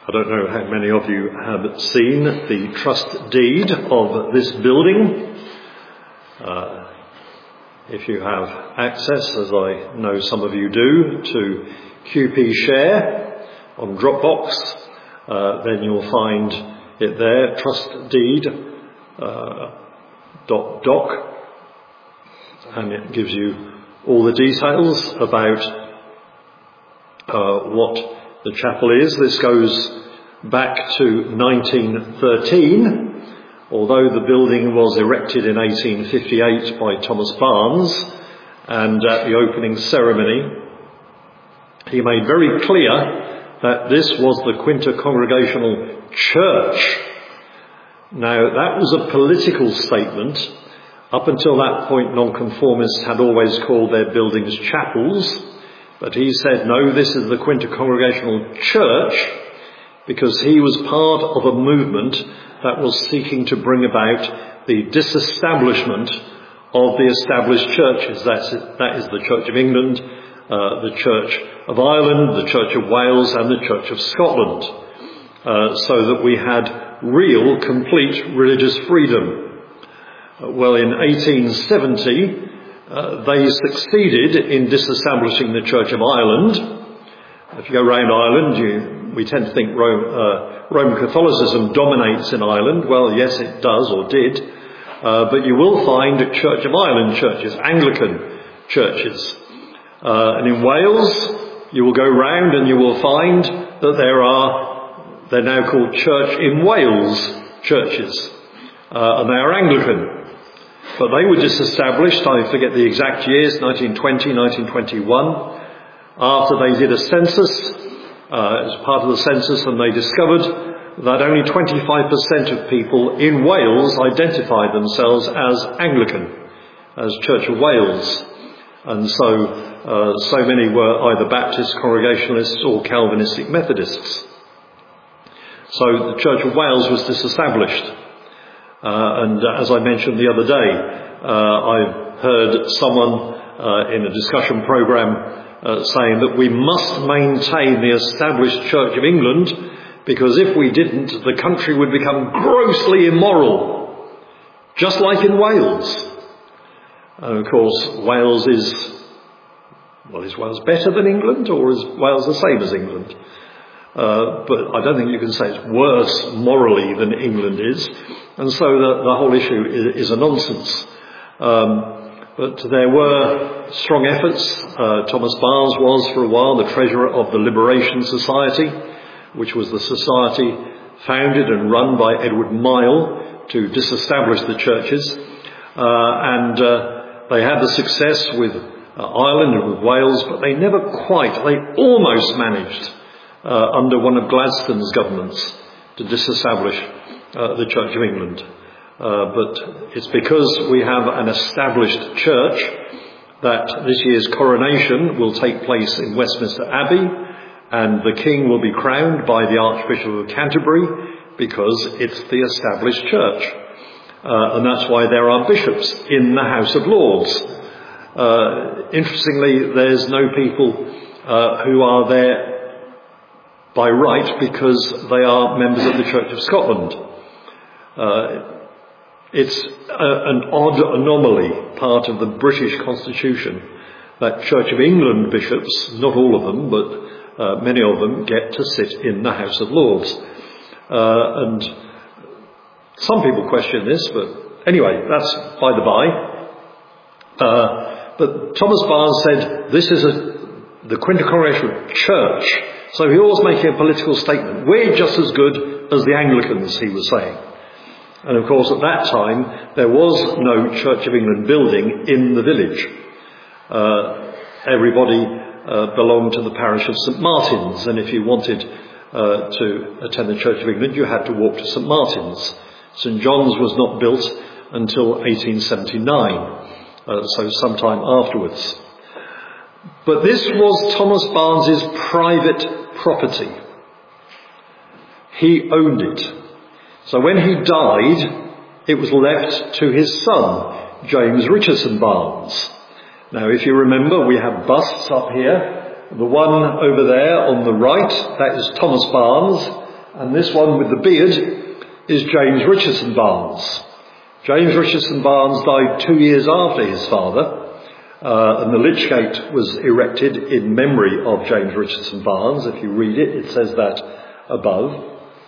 I don't know how many of you have seen the trust deed of this building. If you have access, as I know some of you do, to QP Share on Dropbox, then you'll find it there, trust deed .doc, and it gives you all the details about what the chapel is. This goes back to 1913, although the building was erected in 1858 by Thomas Barnes, and at the opening ceremony he made very clear that this was the Quinta Congregational Church. Now, that was a political statement. Up until that point, nonconformists had always called their buildings chapels. But he said, no, this is the Quinta Congregational Church, because he was part of a movement that was seeking to bring about the disestablishment of the established churches. That is the Church of England, the Church of Ireland, the Church of Wales, and the Church of Scotland, so that we had real, complete religious freedom. Well, in 1870, they succeeded in disestablishing the Church of Ireland. If you go around Ireland, we tend to think Roman Catholicism dominates in Ireland. Well, yes, it does, or did. But you will find Church of Ireland churches, Anglican churches. And in Wales, you will go round and you will find that they're now called Church in Wales churches. And they are Anglican. But they were disestablished, I forget the exact years, 1920, 1921, after they did a census, as part of the census, and they discovered that only 25% of people in Wales identified themselves as Anglican, as Church of Wales. And so many were either Baptist Congregationalists or Calvinistic Methodists. So the Church of Wales was disestablished. And as I mentioned the other day, I heard someone in a discussion programme saying that we must maintain the established Church of England, because if we didn't, the country would become grossly immoral, just like in Wales. And of course, Wales is Wales better than England, or is Wales the same as England? But I don't think you can say it's worse morally than England is. And so the whole issue is a nonsense. But there were strong efforts. Thomas Barnes was, for a while, the treasurer of the Liberation Society, which was the society founded and run by Edward Myle to disestablish the churches. And they had the success with Ireland and with Wales, but they almost managed under one of Gladstone's governments to disestablish the Church of England. But it's because we have an established church that this year's coronation will take place in Westminster Abbey, and the King will be crowned by the Archbishop of Canterbury, because it's the established church. And that's why there are bishops in the House of Lords. Interestingly, there's no people who are there by right because they are members of the Church of Scotland. It's an odd anomaly, part of the British Constitution, that Church of England bishops, not all of them, but many of them, get to sit in the House of Lords. And some people question this, but anyway, that's by the by. But Thomas Barnes said, this is the Quinta Congregational Church. So he was making a political statement. We're just as good as the Anglicans, he was saying. And of course, at that time, there was no Church of England building in the village. Everybody belonged to the parish of St Martin's, and if you wanted to attend the Church of England, you had to walk to St Martin's. St John's was not built until 1879, so sometime afterwards. But this was Thomas Barnes's private property. He owned it. So when he died, it was left to his son, James Richardson Barnes. Now, if you remember, we have busts up here. The one over there on the right, that is Thomas Barnes, And this one with the beard is James Richardson Barnes. James Richardson Barnes died 2 years after his father, and the Lich Gate was erected in memory of James Richardson Barnes. If you read it, it says that above.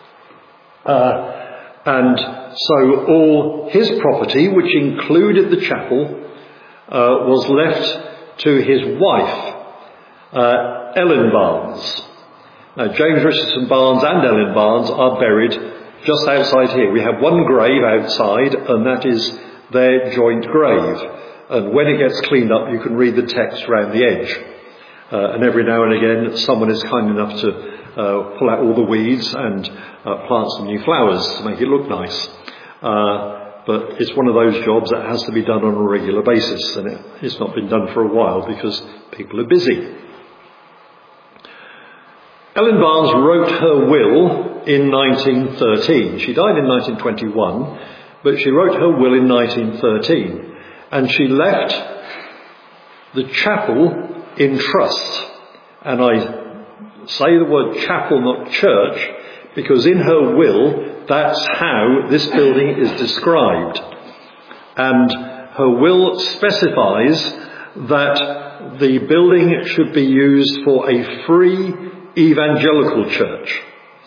And so all his property, which included the chapel, was left to his wife, Ellen Barnes. Now, James Richardson Barnes and Ellen Barnes are buried just outside here. We have one grave outside, and that is their joint grave. And when it gets cleaned up, you can read the text around the edge. And every now and again, someone is kind enough to pull out all the weeds and plant some new flowers to make it look nice. But it's one of those jobs that has to be done on a regular basis, and it's not been done for a while because people are busy. Ellen Barnes wrote her will in 1913. She died in 1921, but she wrote her will in 1913. And she left the chapel in trust. And I say the word chapel, not church, because in her will, that's how this building is described. And her will specifies that the building should be used for a free evangelical church,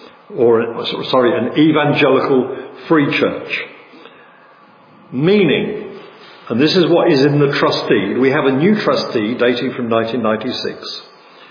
an evangelical free church. Meaning, and this is what is in the trust deed. We have a new trust deed dating from 1996.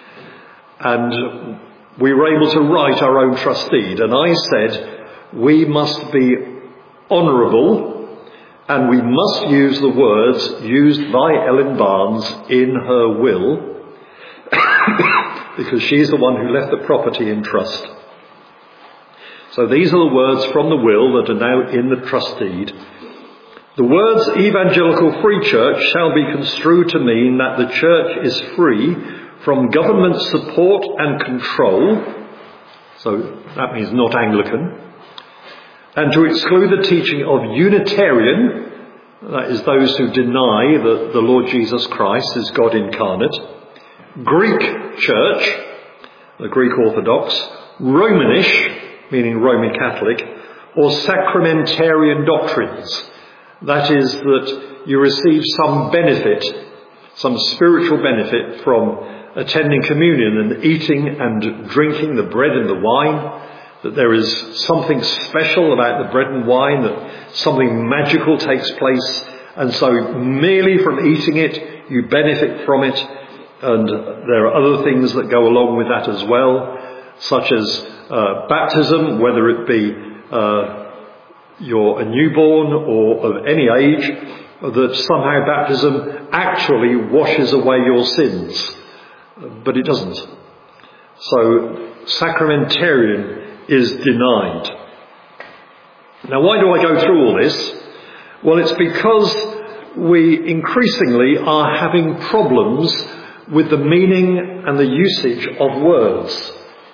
And we were able to write our own trust deed. And I said, we must be honourable, and we must use the words used by Ellen Barnes in her will, because she's the one who left the property in trust. So these are the words from the will that are now in the trust deed. The words evangelical free church shall be construed to mean that the church is free from government support and control, so that means not Anglican, and to exclude the teaching of Unitarian, that is those who deny that the Lord Jesus Christ is God incarnate, Greek church, the Greek Orthodox, Romanish, meaning Roman Catholic, or sacramentarian doctrines. That is, that you receive some benefit, some spiritual benefit from attending communion and eating and drinking the bread and the wine, that there is something special about the bread and wine, that something magical takes place, and so merely from eating it, you benefit from it. And there are other things that go along with that as well, such as baptism, whether it be you're a newborn or of any age, that somehow baptism actually washes away your sins. But it doesn't. So sacramentarian is denied. Now, why do I go through all this? Well, it's because we increasingly are having problems with the meaning and the usage of words.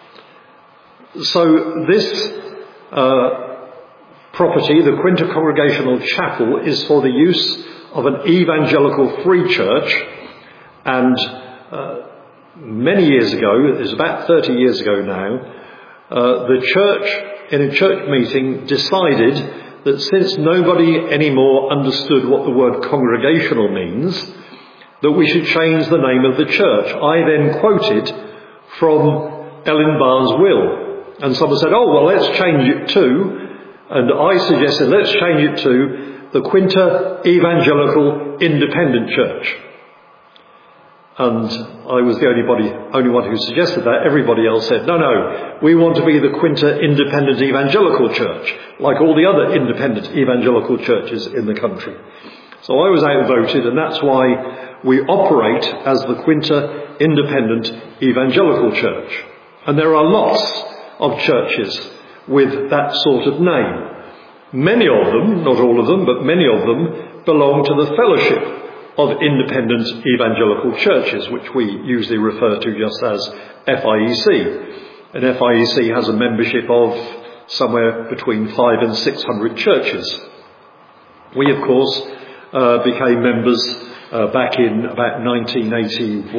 So this property, the Quinta Congregational Chapel, is for the use of an evangelical free church, and many years ago, it was about 30 years ago now, the church, in a church meeting, decided that since nobody anymore understood what the word congregational means, that we should change the name of the church. I then quoted from Ellen Barnes' will, and someone said, oh, well, let's change it to, and I suggested, let's change it to the Quinta Evangelical Independent Church. And I was the only one who suggested that. Everybody else said, no, we want to be the Quinta Independent Evangelical Church, like all the other independent evangelical churches in the country. So I was outvoted, and that's why we operate as the Quinta Independent Evangelical Church. And there are lots of churches with that sort of name. Many of them, not all of them, but many of them belong to the Fellowship of Independent Evangelical Churches, which we usually refer to just as FIEC. And FIEC has a membership of somewhere between 500 and 600 churches. We, of course, became members back in about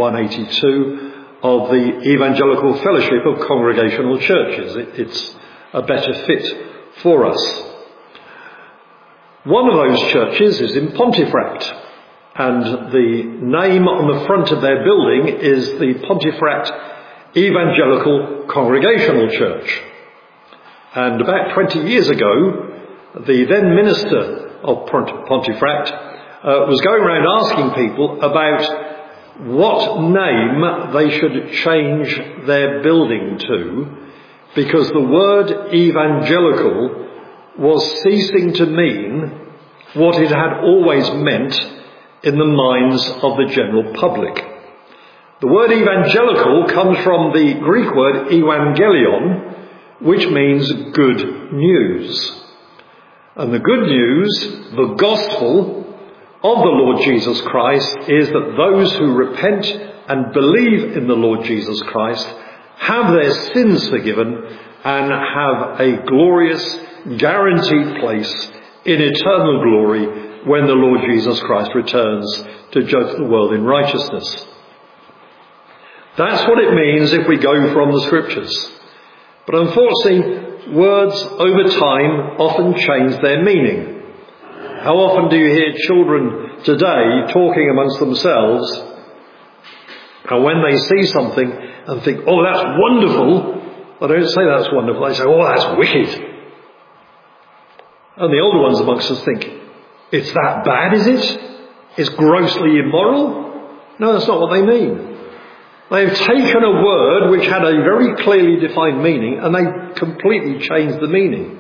1981-82 of the Evangelical Fellowship of Congregational Churches. It's a better fit for us. One of those churches is in Pontefract, and the name on the front of their building is the Pontefract Evangelical Congregational Church. And about 20 years ago, the then minister of Pontefract was going around asking people about what name they should change their building to, because the word evangelical was ceasing to mean what it had always meant in the minds of the general public. The word evangelical comes from the Greek word evangelion, which means good news. And the good news, the gospel of the Lord Jesus Christ, is that those who repent and believe in the Lord Jesus Christ have their sins forgiven and have a glorious, guaranteed place in eternal glory when the Lord Jesus Christ returns to judge the world in righteousness. That's what it means if we go from the Scriptures. But unfortunately, words over time often change their meaning. How often do you hear children today talking amongst themselves, and when they see something and think, oh, that's wonderful, they don't say that's wonderful, they say, oh, that's wicked. And the older ones amongst us think, it's that bad, is it? It's grossly immoral? No, that's not what they mean. They've taken a word which had a very clearly defined meaning and they completely changed the meaning.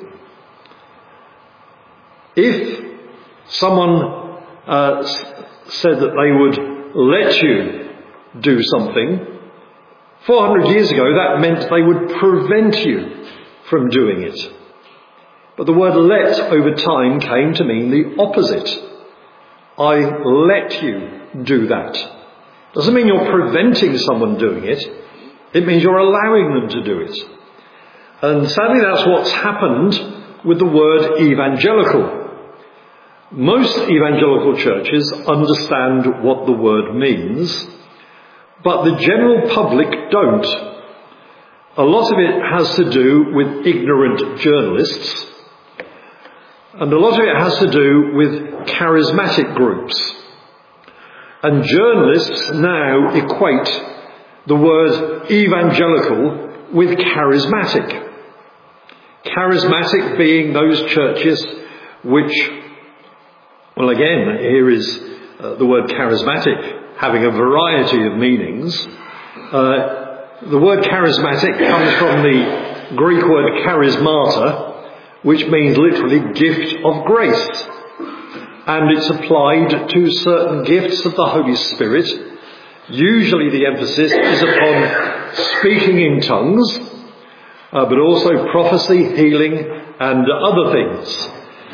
If someone said that they would let you do something, 400 years ago that meant they would prevent you from doing it. But the word let over time came to mean the opposite. I let you do that. Doesn't mean you're preventing someone doing it. It means you're allowing them to do it. And sadly that's what's happened with the word evangelical. Most evangelical churches understand what the word means, but the general public don't. A lot of it has to do with ignorant journalists, and a lot of it has to do with charismatic groups. And journalists now equate the word evangelical with charismatic. Charismatic being those churches which, well again, here is the word charismatic having a variety of meanings. The word charismatic comes from the Greek word charismata, which means literally gift of grace. And it's applied to certain gifts of the Holy Spirit. Usually the emphasis is upon speaking in tongues, but also prophecy, healing, and other things.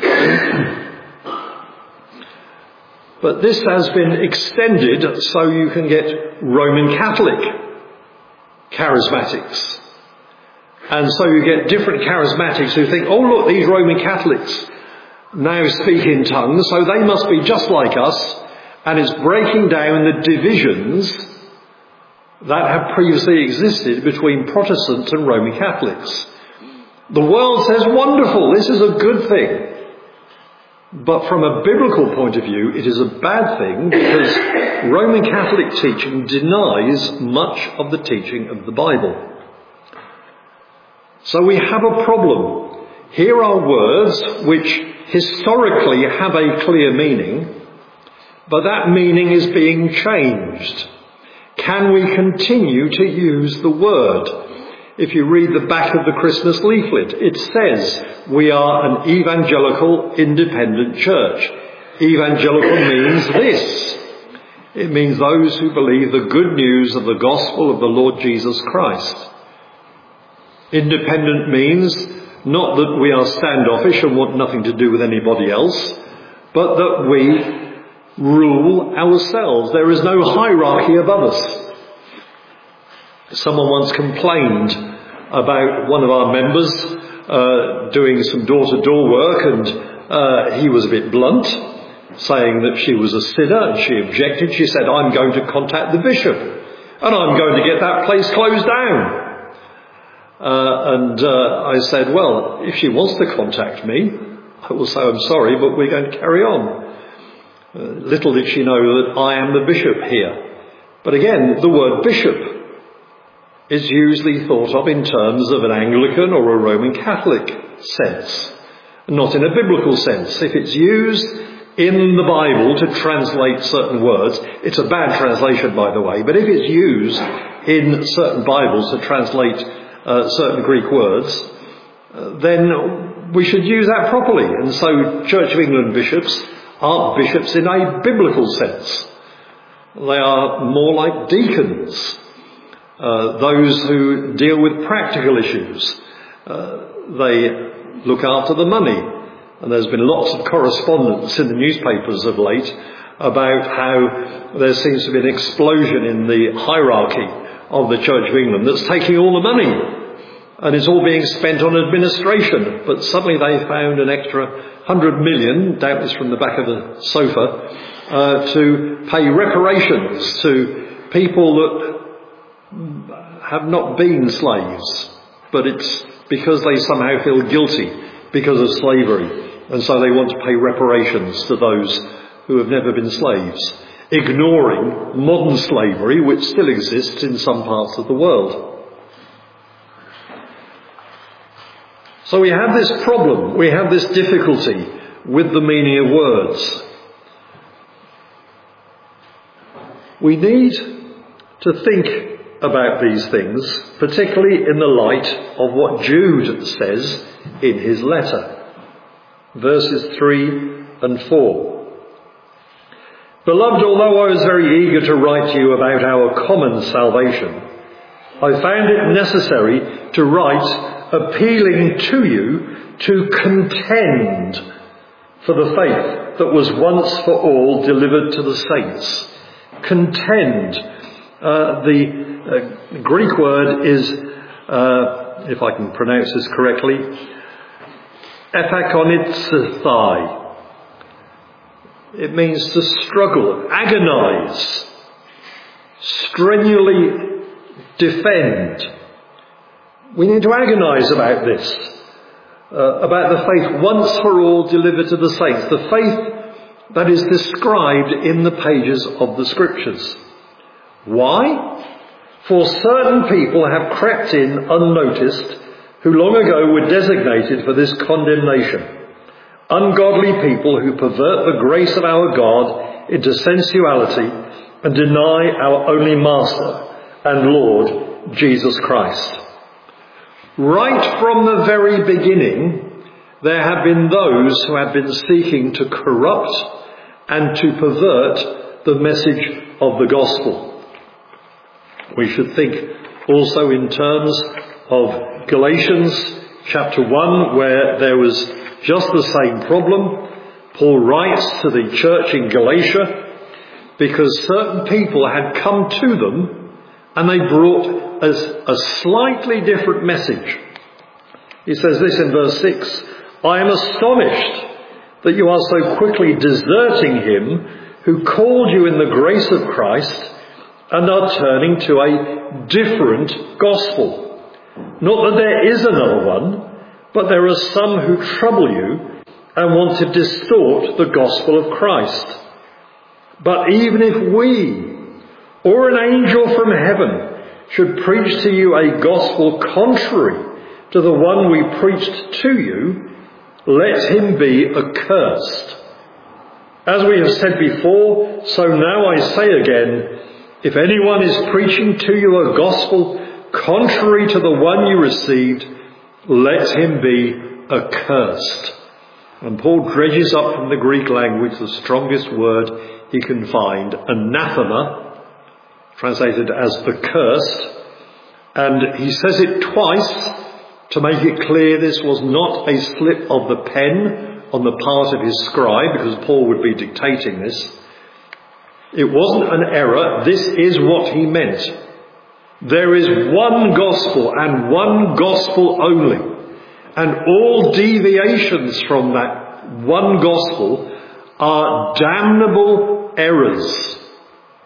But this has been extended so you can get Roman Catholic charismatics. And so you get different charismatics who think, oh look, these Roman Catholics now speak in tongues, so they must be just like us, and it's breaking down the divisions that have previously existed between Protestants and Roman Catholics. The world says, wonderful, this is a good thing. But from a biblical point of view, it is a bad thing because Roman Catholic teaching denies much of the teaching of the Bible. So we have a problem. Here are words which historically have a clear meaning, but that meaning is being changed. Can we continue to use the word? If you read the back of the Christmas leaflet, it says we are an evangelical independent church. Evangelical means this. It means those who believe the good news of the gospel of the Lord Jesus Christ. Independent means not that we are standoffish and want nothing to do with anybody else, but that we rule ourselves. There is no hierarchy above us. Someone once complained about one of our members doing some door-to-door work, and he was a bit blunt, saying that she was a sinner, and she objected. She said, I'm going to contact the bishop, and I'm going to get that place closed down. I said, well, if she wants to contact me, I will say I'm sorry, but we're going to carry on. Little did she know that I am the bishop here. But again, the word bishop is usually thought of in terms of an Anglican or a Roman Catholic sense, not in a biblical sense. If it's used in the Bible to translate certain words, it's a bad translation, by the way, but if it's used in certain Bibles to translate certain Greek words, then we should use that properly. And so Church of England bishops aren't bishops in a biblical sense. They are more like deacons, those who deal with practical issues. They look after the money. And there's been lots of correspondence in the newspapers of late about how there seems to be an explosion in the hierarchy of the Church of England that's taking all the money. And it's all being spent on administration. But suddenly they found an extra 100 million, doubtless from the back of the sofa, to pay reparations to people that have not been slaves. But it's because they somehow feel guilty because of slavery. And so they want to pay reparations to those who have never been slaves, ignoring modern slavery, which still exists in some parts of the world. So we have this problem, we have this difficulty with the meaning of words. We need to think about these things, particularly in the light of what Jude says in his letter. Verses 3 and 4. Beloved, although I was very eager to write to you about our common salvation, I found it necessary to write appealing to you to contend for the faith that was once for all delivered to the saints. Contend. The Greek word is, if I can pronounce this correctly, epakonitsithai. It means to struggle, agonize, strenuously defend. We need to agonize about this, about the faith once for all delivered to the saints, the faith that is described in the pages of the Scriptures. Why? For certain people have crept in unnoticed, who long ago were designated for this condemnation. Ungodly people who pervert the grace of our God into sensuality and deny our only Master and Lord, Jesus Christ. Right from the very beginning, there have been those who have been seeking to corrupt and to pervert the message of the gospel. We should think also in terms of Galatians chapter 1, where there was just the same problem. Paul writes to the church in Galatia because certain people had come to them and they brought a slightly different message. He says this in verse 6, I am astonished that you are so quickly deserting him who called you in the grace of Christ and are turning to a different gospel. Not that there is another one, but there are some who trouble you and want to distort the gospel of Christ. But even if we, or an angel from heaven, should preach to you a gospel contrary to the one we preached to you, let him be accursed. As we have said before, so now I say again, if anyone is preaching to you a gospel contrary to the one you received, let him be accursed. And Paul dredges up from the Greek language the strongest word he can find, anathema, translated as accursed. And he says it twice to make it clear this was not a slip of the pen on the part of his scribe, because Paul would be dictating this. It wasn't an error. This is what he meant. There is one gospel and one gospel only. And all deviations from that one gospel are damnable errors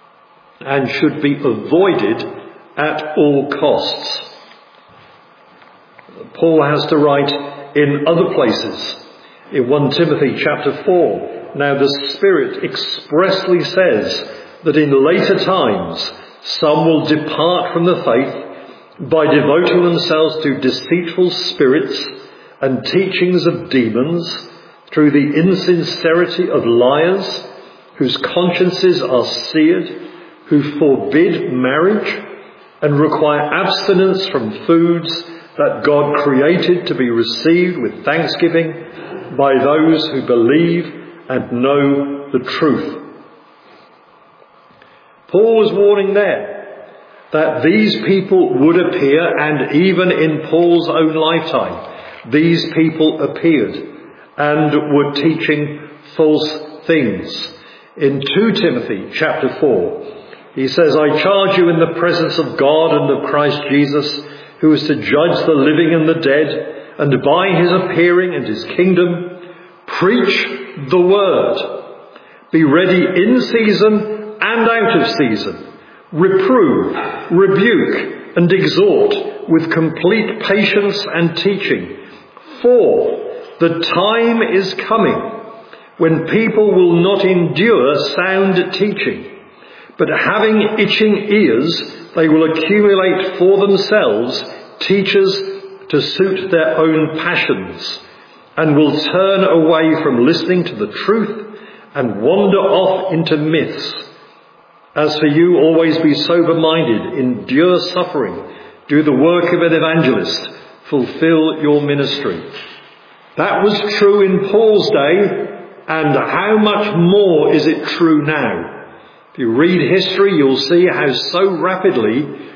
and should be avoided at all costs. Paul has to write in other places. In 1 Timothy chapter 4, now the Spirit expressly says that in later times some will depart from the faith by devoting themselves to deceitful spirits and teachings of demons, through the insincerity of liars, whose consciences are seared, who forbid marriage and require abstinence from foods that God created to be received with thanksgiving by those who believe and know the truth. Paul was warning there that these people would appear, and even in Paul's own lifetime, these people appeared and were teaching false things. In 2 Timothy chapter 4, he says, I charge you in the presence of God and of Christ Jesus, who is to judge the living and the dead, and by his appearing and his kingdom, preach the word. Be ready in season and out of season. Reprove, rebuke, and exhort with complete patience and teaching. For the time is coming when people will not endure sound teaching, but having itching ears, they will accumulate for themselves teachers to suit their own passions, and will turn away from listening to the truth and wander off into myths. As for you, always be sober-minded, endure suffering, do the work of an evangelist, fulfill your ministry. That was true in Paul's day, and how much more is it true now? If you read history, you'll see how so rapidly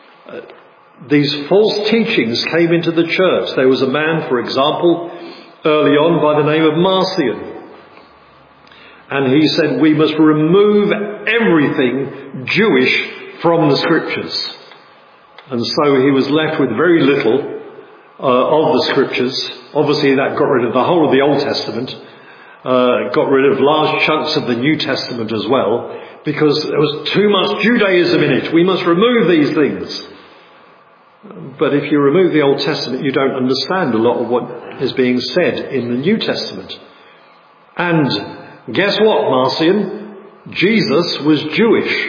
these false teachings came into the church. There was a man, for example, early on by the name of Marcion. And he said, we must remove everything Jewish from the scriptures. And so he was left with very little of the scriptures. Obviously that got rid of the whole of the Old Testament, got rid of large chunks of the New Testament as well, because there was too much Judaism in it. We must remove these things. But if you remove the Old Testament, you don't understand a lot of what is being said in the New Testament. And guess what, Marcion? Jesus was Jewish.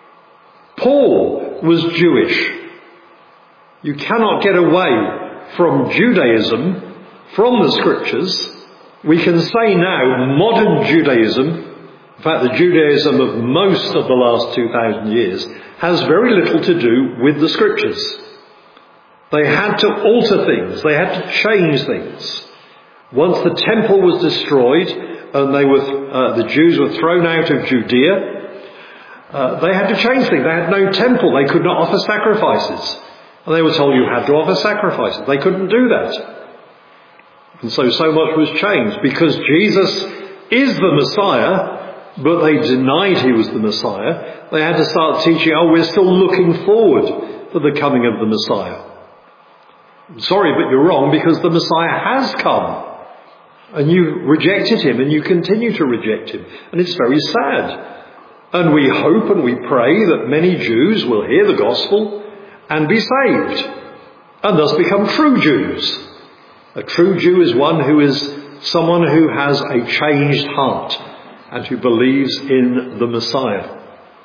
Paul was Jewish. You cannot get away from Judaism, from the scriptures. We can say now modern Judaism, in fact the Judaism of most of the last 2,000 years, has very little to do with the scriptures. They had to alter things. They had to change things. Once the temple was destroyed and the Jews were thrown out of Judea, they had to change things. They had no temple. They could not offer sacrifices. And they were told you had to offer sacrifices. They couldn't do that. And so much was changed because Jesus is the Messiah, but they denied he was the Messiah. They had to start teaching, we're still looking forward for the coming of the Messiah. Sorry, but you're wrong, because the Messiah has come. And you rejected him, and you continue to reject him. And it's very sad. And we hope and we pray that many Jews will hear the gospel and be saved, and thus become true Jews. A true Jew is one who is someone who has a changed heart and who believes in the Messiah.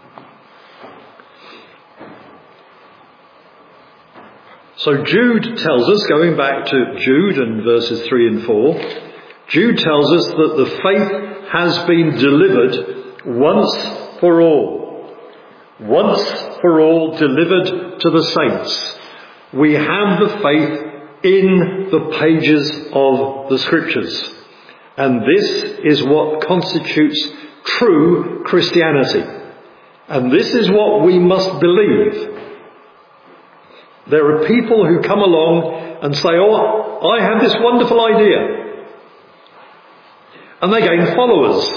So Jude tells us, going back to Jude and verses 3 and 4, Jude tells us that the faith has been delivered once for all. Once for all delivered to the saints. We have the faith in the pages of the scriptures. And this is what constitutes true Christianity. And this is what we must believe. There are people who come along and say, I have this wonderful idea. And they gain followers.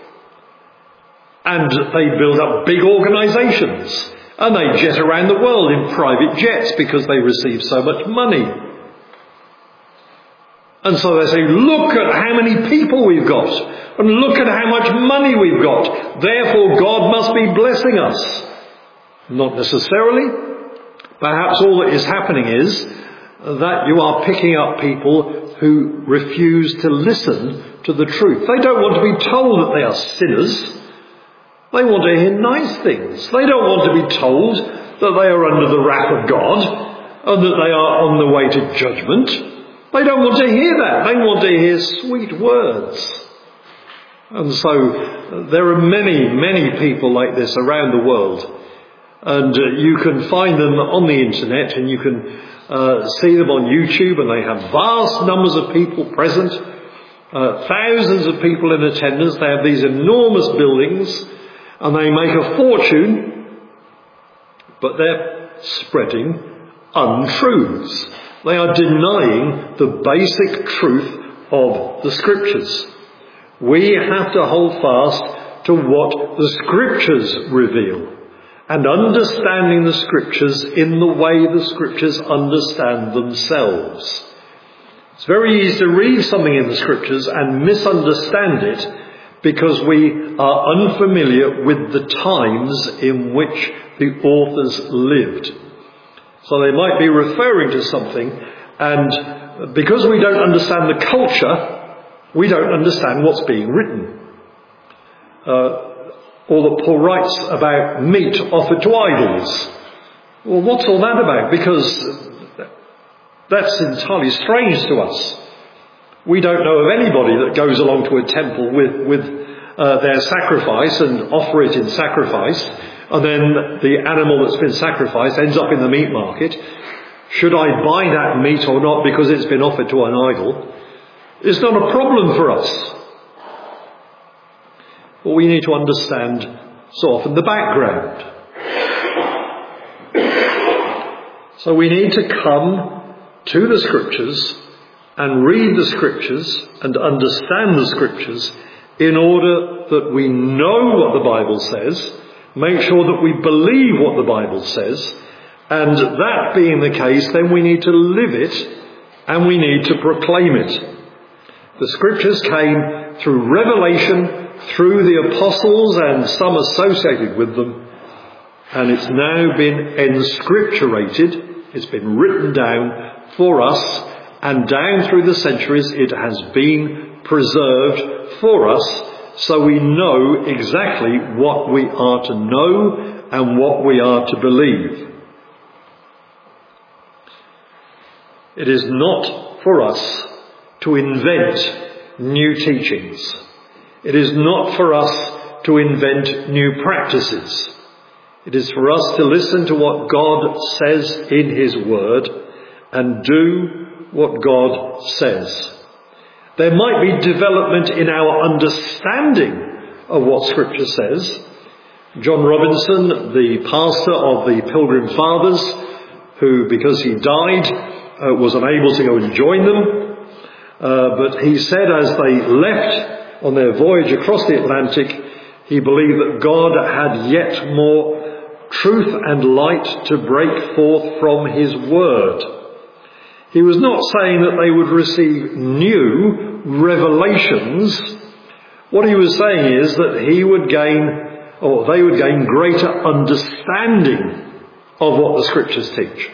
And they build up big organisations. And they jet around the world in private jets because they receive so much money. And so they say, look at how many people we've got. And look at how much money we've got. Therefore God must be blessing us. Not necessarily. Perhaps all that is happening is that you are picking up people who refuse to listen to the truth. They don't want to be told that they are sinners. They want to hear nice things. They don't want to be told that they are under the wrath of God and that they are on the way to judgment. They don't want to hear that. They want to hear sweet words. And so there are many, many people like this around the world. And you can find them on the internet, and you can see them on YouTube, and they have vast numbers of people present, thousands of people in attendance. They have these enormous buildings, and they make a fortune, but they're spreading untruths. They are denying the basic truth of the Scriptures. We have to hold fast to what the Scriptures reveal, and understanding the Scriptures in the way the Scriptures understand themselves. It's very easy to read something in the Scriptures and misunderstand it because we are unfamiliar with the times in which the authors lived. So they might be referring to something, and because we don't understand the culture, we don't understand what's being written. Or that Paul writes about meat offered to idols. Well, what's all that about? Because that's entirely strange to us. We don't know of anybody that goes along to a temple with their sacrifice and offer it in sacrifice, and then the animal that's been sacrificed ends up in the meat market. Should I buy that meat or not because it's been offered to an idol? It's not a problem for us. But we need to understand so often the background. So we need to come to the Scriptures and read the Scriptures and understand the Scriptures in order that we know what the Bible says, make sure that we believe what the Bible says, and that being the case, then we need to live it and we need to proclaim it. The Scriptures came through revelation, through the apostles and some associated with them, and it's now been inscripturated, it's been written down for us, and down through the centuries it has been preserved for us, so we know exactly what we are to know and what we are to believe. It is not for us to invent new teachings. It is not for us to invent new practices. It is for us to listen to what God says in His Word and do what God says. There might be development in our understanding of what Scripture says. John Robinson, the pastor of the Pilgrim Fathers, who, because he died, was unable to go and join them, but he said as they left on their voyage across the Atlantic, he believed that God had yet more truth and light to break forth from His Word. He was not saying that they would receive new revelations. What he was saying is that he would gain, or they would gain, greater understanding of what the Scriptures teach.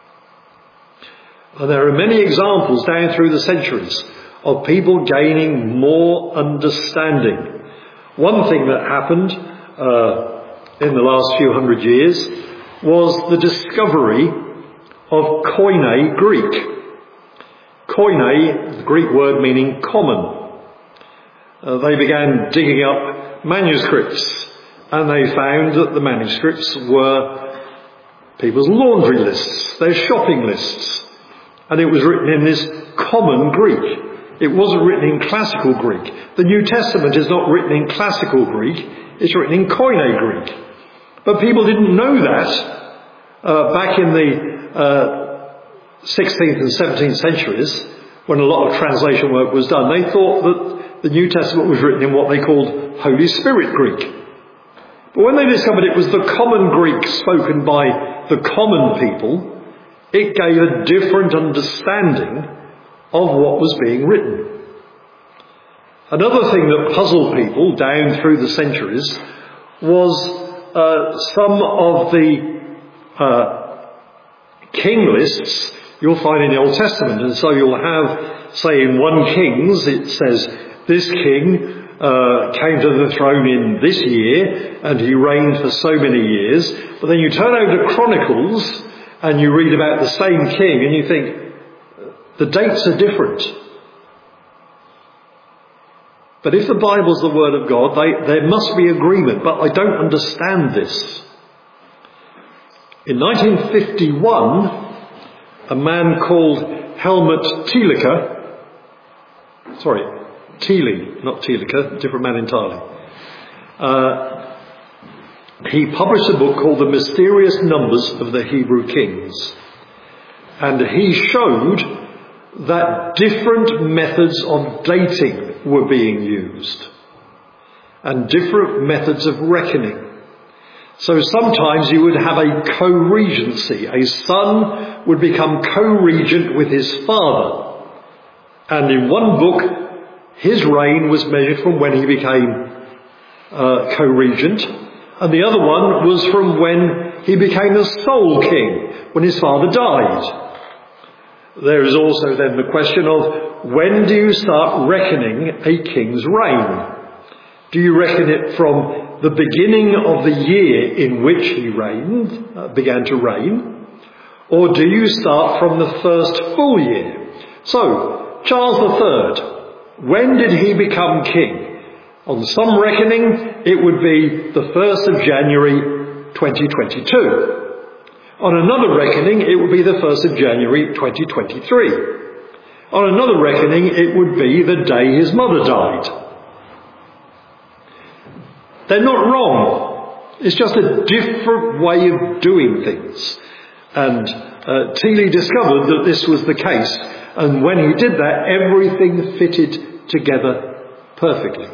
And there are many examples down through the centuries of people gaining more understanding. One thing that happened in the last few hundred years was the discovery of Koine Greek. Koine, the Greek word meaning common. They began digging up manuscripts, and they found that the manuscripts were people's laundry lists, their shopping lists. And it was written in this common Greek. It wasn't written in classical Greek. The New Testament is not written in classical Greek. It's written in Koine Greek. But people didn't know that back in the 16th and 17th centuries, when a lot of translation work was done. They thought that the New Testament was written in what they called Holy Spirit Greek. But when they discovered it was the common Greek spoken by the common people, it gave a different understanding of what was being written. Another thing that puzzled people down through the centuries was some of the king lists you'll find in the Old Testament. And so you'll have, say in 1 Kings, it says, this king came to the throne in this year, and he reigned for so many years. But then you turn over to Chronicles, and you read about the same king, and you think, the dates are different. But if the Bible's the Word of God, there must be agreement, but I don't understand this. In 1951, a man called Helmut Thielicke, not Thielicke, different man entirely. He published a book called The Mysterious Numbers of the Hebrew Kings. And he showed that different methods of dating were being used. And different methods of reckoning. So sometimes you would have a co-regency. A son would become co-regent with his father. And in one book, his reign was measured from when he became co-regent. And the other one was from when he became the sole king, when his father died. There is also then the question of when do you start reckoning a king's reign? Do you reckon it from the beginning of the year in which he began to reign? Or do you start from the first full year? So, Charles III, when did he become king? On some reckoning, it would be the 1st of January 2022. On another reckoning, it would be the 1st of January 2023. On another reckoning, it would be the day his mother died. They're not wrong. It's just a different way of doing things. And Thiele discovered that this was the case. And when he did that, everything fitted together perfectly.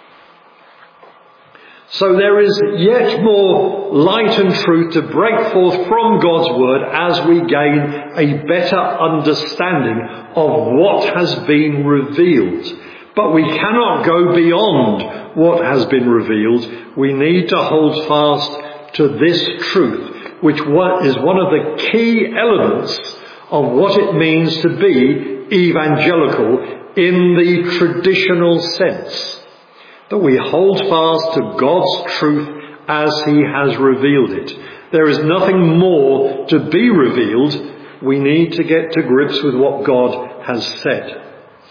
So there is yet more light and truth to break forth from God's word as we gain a better understanding of what has been revealed. But we cannot go beyond what has been revealed. We need to hold fast to this truth, which is one of the key elements of what it means to be evangelical in the traditional sense. That we hold fast to God's truth as he has revealed it. There is nothing more to be revealed. We need to get to grips with what God has said.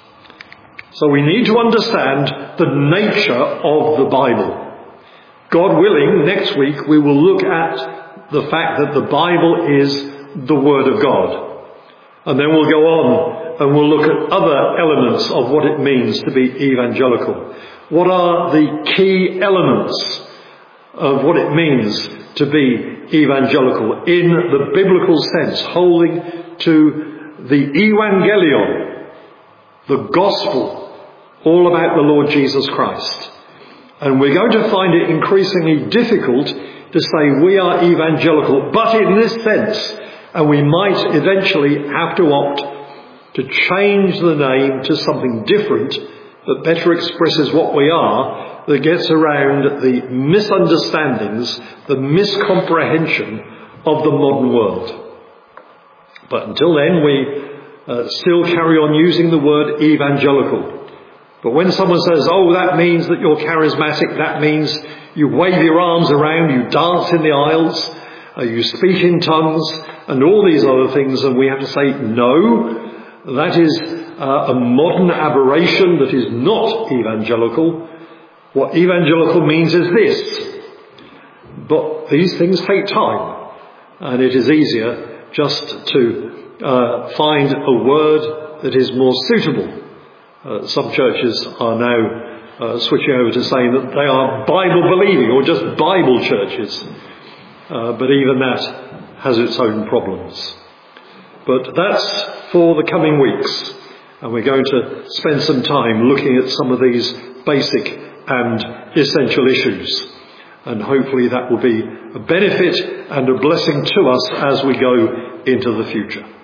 So we need to understand the nature of the Bible. God willing, next week we will look at the fact that the Bible is the Word of God. And then we'll go on and we'll look at other elements of what it means to be evangelical. What are the key elements of what it means to be evangelical in the biblical sense, holding to the evangelion, the gospel, all about the Lord Jesus Christ. And we're going to find it increasingly difficult to say we are evangelical, but in this sense, and we might eventually have to opt to change the name to something different that better expresses what we are, that gets around the misunderstandings, the miscomprehension of the modern world. But until then, we still carry on using the word evangelical. But when someone says, oh, that means that you're charismatic, that means you wave your arms around, you dance in the aisles, you speak in tongues, and all these other things, and we have to say, no, that is a modern aberration that is not evangelical. What evangelical means is this. But these things take time. And it is easier just to find a word that is more suitable. Some churches are now switching over to saying that they are Bible believing or just Bible churches. But even that has its own problems. But that's for the coming weeks. And we're going to spend some time looking at some of these basic and essential issues. And hopefully that will be a benefit and a blessing to us as we go into the future.